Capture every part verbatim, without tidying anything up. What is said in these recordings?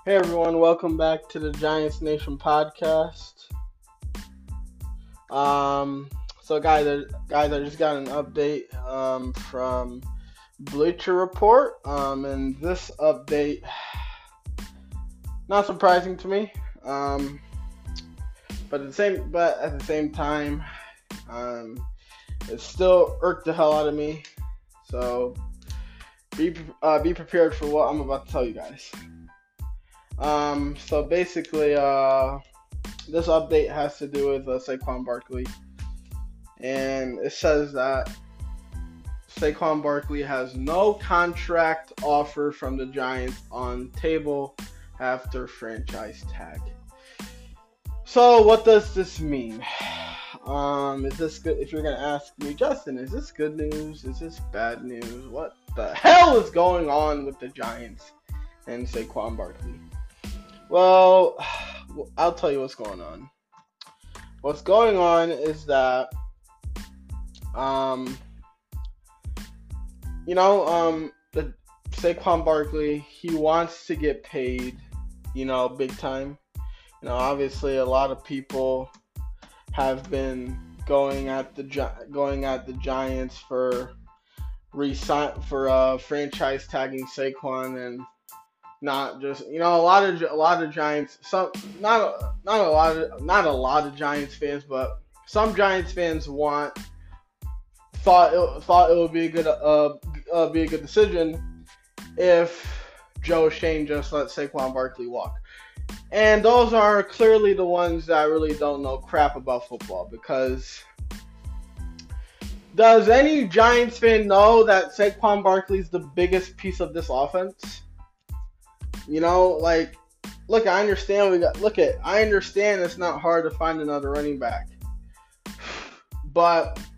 Hey everyone, welcome back to the Giants Nation podcast. Um, so guys, I- guys, I just got an update um, from Bleacher Report, um, and this update not surprising to me, um, but at the same, but at the same time, um, it still irked the hell out of me. So be uh, be prepared for what I'm about to tell you guys. Um, so basically, uh, this update has to do with uh, Saquon Barkley, and it says that Saquon Barkley has no contract offer from the Giants on table after franchise tag. So what does this mean? Um, is this good? If you're gonna ask me, Justin, is this good news? Is this bad news? What the hell is going on with the Giants and Saquon Barkley? Well, I'll tell you what's going on. What's going on is that, um, you know, um, the Saquon Barkley, he wants to get paid, you know, big time. You know, obviously, a lot of people have been going at the going at the Giants for resign for uh, franchise tagging Saquon and. Not just you know a lot of a lot of Giants some not not a lot of not a lot of Giants fans, but some Giants fans want thought it, thought it would be a good uh, uh be a good decision if Joe Schoen just let Saquon Barkley walk. And those are clearly the ones that really don't know crap about football, because does any Giants fan know that Saquon Barkley is the biggest piece of this offense? You know, like, look, I understand we got. Look at, I understand it's not hard to find another running back, but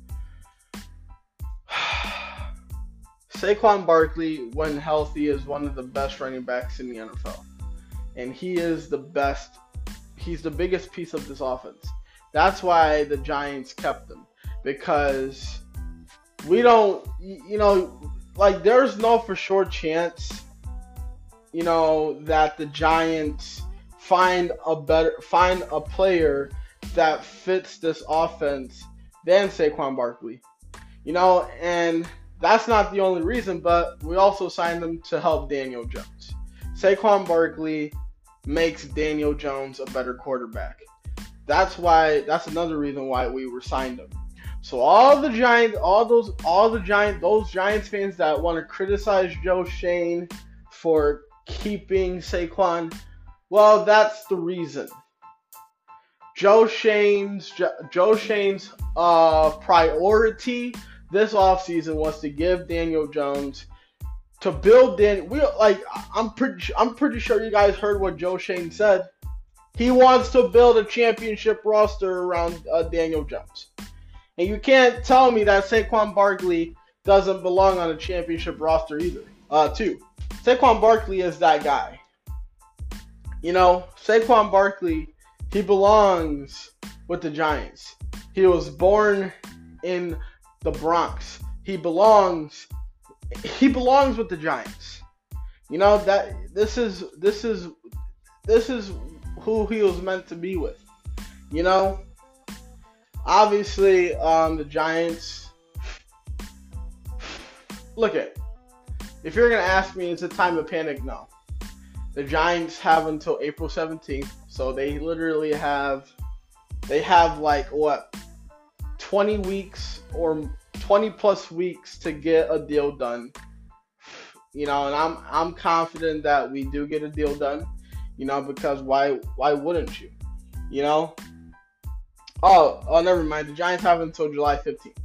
Saquon Barkley, when healthy, is one of the best running backs in the N F L, and he is the best. He's the biggest piece of this offense. That's why the Giants kept him, because we don't, you know, like, there's no for sure chance. You know, that the Giants find a better find a player that fits this offense than Saquon Barkley. You know, and that's not the only reason, but we also signed him to help Daniel Jones. Saquon Barkley makes Daniel Jones a better quarterback. That's why that's another reason why we were signed him. So all the Giants, all those all the Giant those Giants fans that want to criticize Joe Schoen for keeping Saquon, well, that's the reason. Joe Schoen's Joe Schoen's uh, priority this offseason was to give Daniel Jones to build Dan. We like I'm pretty I'm pretty sure you guys heard what Joe Schoen said. He wants to build a championship roster around uh, Daniel Jones, and you can't tell me that Saquon Barkley doesn't belong on a championship roster either. Uh, too. Saquon Barkley is that guy. You know, Saquon Barkley, he belongs with the Giants. He was born in the Bronx. He belongs he belongs with the Giants. You know, that this is this is this is who he was meant to be with. You know? Obviously, um the Giants, look at if you're going to ask me, is it time to panic? No. The Giants have until April seventeenth, so they literally have, they have like, what, twenty weeks or twenty plus weeks to get a deal done. You know, and I'm I'm confident that we do get a deal done, you know, because why why wouldn't you? You know? Oh, oh, never mind. The Giants have until July fifteenth.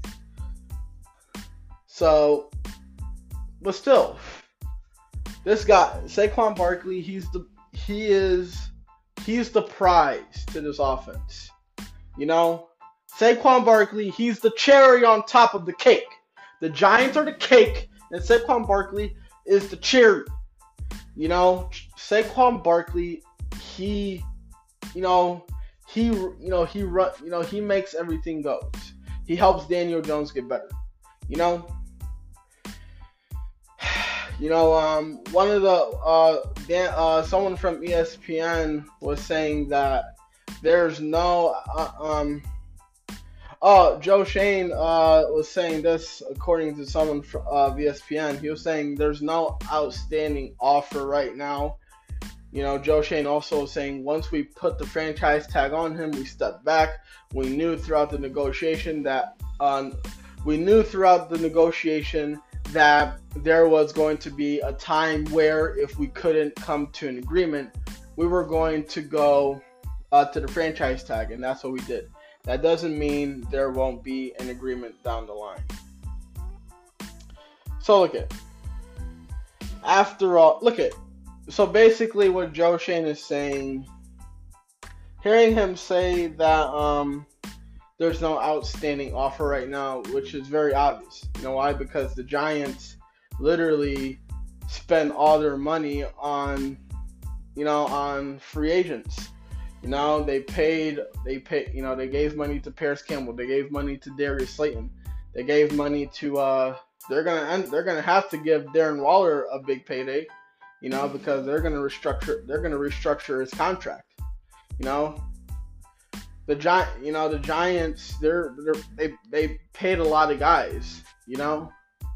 So, but still, this guy, Saquon Barkley, he's the he is he's the prize to this offense. You know, Saquon Barkley, he's the cherry on top of the cake. The Giants are the cake, and Saquon Barkley is the cherry. You know, Saquon Barkley, he, you know, he, you know, he run, you know, he makes everything goes. He helps Daniel Jones get better. You know. You know, um, one of the uh, Dan, uh, someone from E S P N was saying that there's no uh, um. Oh, Joe Shane uh, was saying this according to someone from uh, E S P N. He was saying there's no outstanding offer right now. You know, Joe Shane also was saying once we put the franchise tag on him, we stepped back. We knew throughout the negotiation that um, we knew throughout the negotiation that there was going to be a time where if we couldn't come to an agreement, we were going to go uh, to the franchise tag, and that's what we did. That doesn't mean there won't be an agreement down the line. So look at, after all, look at, so basically what Joe Shane is saying, hearing him say that um, there's no outstanding offer right now, which is very obvious. You know why? Because the Giants literally spend all their money on, you know, on free agents. You know, they paid, they paid, you know, they gave money to Paris Campbell. They gave money to Darius Slayton. They gave money to, uh, they're gonna, they're gonna have to give Darren Waller a big payday, you know, because they're gonna restructure, they're gonna restructure his contract. You know, the Giant, you know, the Giants, they're, they're, they, they paid a lot of guys, you know,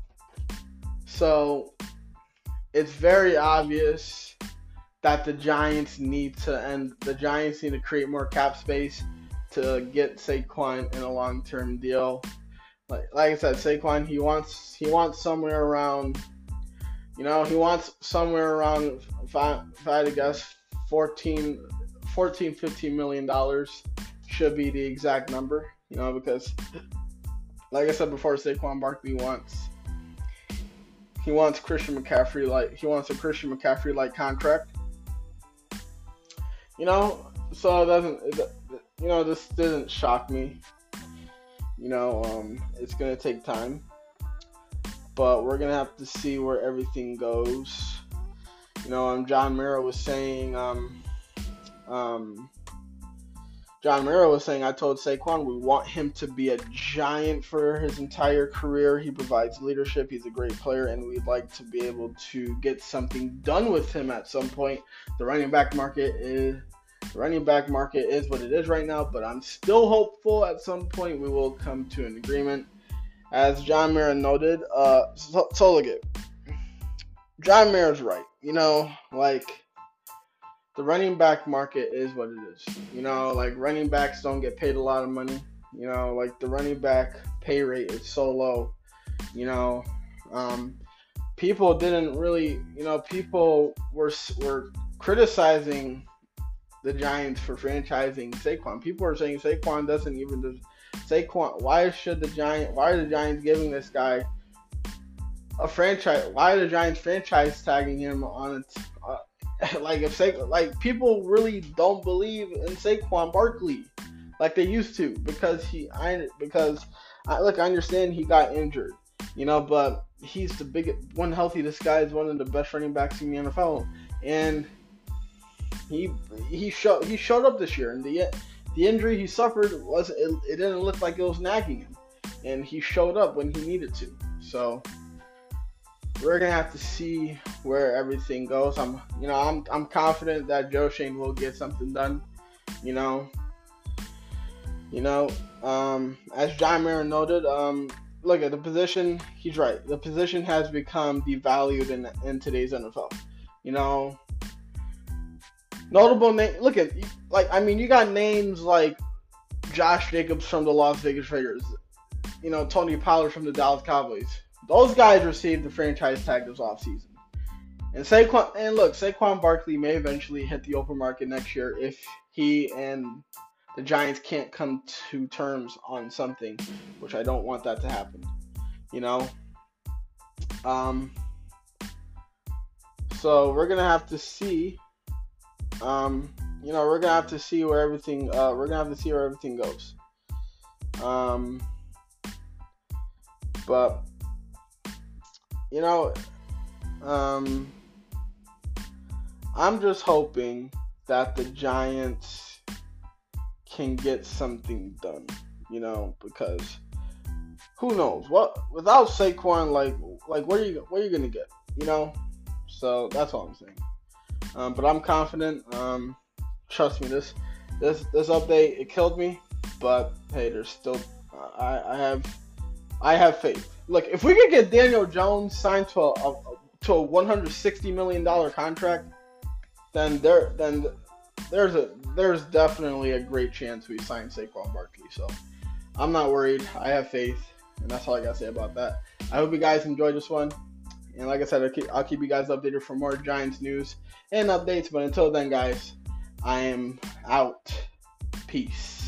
so it's very obvious that the Giants need to and the Giants need to create more cap space to get Saquon in a long-term deal. Like like I said, Saquon he wants he wants somewhere around, you know, he wants somewhere around if I, if I had to guess fourteen, fifteen million dollars should be the exact number, you know, because like I said before, Saquon Barkley wants he wants Christian McCaffrey like he wants a Christian McCaffrey like contract. You know, so it doesn't, you know, this doesn't shock me. You know, um, it's going to take time. But we're going to have to see where everything goes. You know, um, John Mara was saying, um, um, John Mara was saying, I told Saquon we want him to be a Giant for his entire career. He provides leadership. He's a great player, and we'd like to be able to get something done with him at some point. The running back market is the running back market is what it is right now, but I'm still hopeful at some point we will come to an agreement. As John Mara noted, uh, so, so look at John Mara's right. You know, like the running back market is what it is. You know, like running backs don't get paid a lot of money. You know, like the running back pay rate is so low. You know, um, people didn't really, you know, people were were criticizing the Giants for franchising Saquon. People are saying Saquon doesn't even do Saquon. Why should the Giant? Why are the Giants giving this guy a franchise? Why are the Giants franchise tagging him on it? Uh, like if Sa- like people really don't believe in Saquon Barkley like they used to because he I because I look I understand he got injured, you know, but he's the biggest one healthy. This guy is one of the best running backs in the N F L, and He he showed he showed up this year, and the the injury he suffered was it, it didn't look like it was nagging him, and he showed up when he needed to. So we're gonna have to see where everything goes. I'm you know I'm I'm confident that Joe Shane will get something done. You know, you know um, as John Mara noted, um, look at the position. He's right. The position has become devalued in in today's N F L. You know. Notable name. Look at like I mean, you got names like Josh Jacobs from the Las Vegas Raiders, you know, Tony Pollard from the Dallas Cowboys. Those guys received the franchise tag this offseason. And Saquon and look, Saquon Barkley may eventually hit the open market next year if he and the Giants can't come to terms on something, which I don't want that to happen. You know, um. So we're gonna have to see. Um, you know, we're gonna have to see where everything. Uh, we're gonna have to see where everything goes. Um, but you know, um, I'm just hoping that the Giants can get something done. You know, because who knows what without Saquon, like, like what are you what are you gonna get? you know. So that's all I'm saying. Um, but I'm confident. Um, trust me, this this this update it killed me, but hey, there's still uh, I I have I have faith. Look, if we could get Daniel Jones signed to a, a to a one hundred sixty million dollar contract, then there then there's a there's definitely a great chance we sign Saquon Barkley. So I'm not worried. I have faith, and that's all I gotta say about that. I hope you guys enjoyed this one. And like I said, I'll keep, I'll keep you guys updated for more Giants news and updates. But until then, guys, I am out. Peace.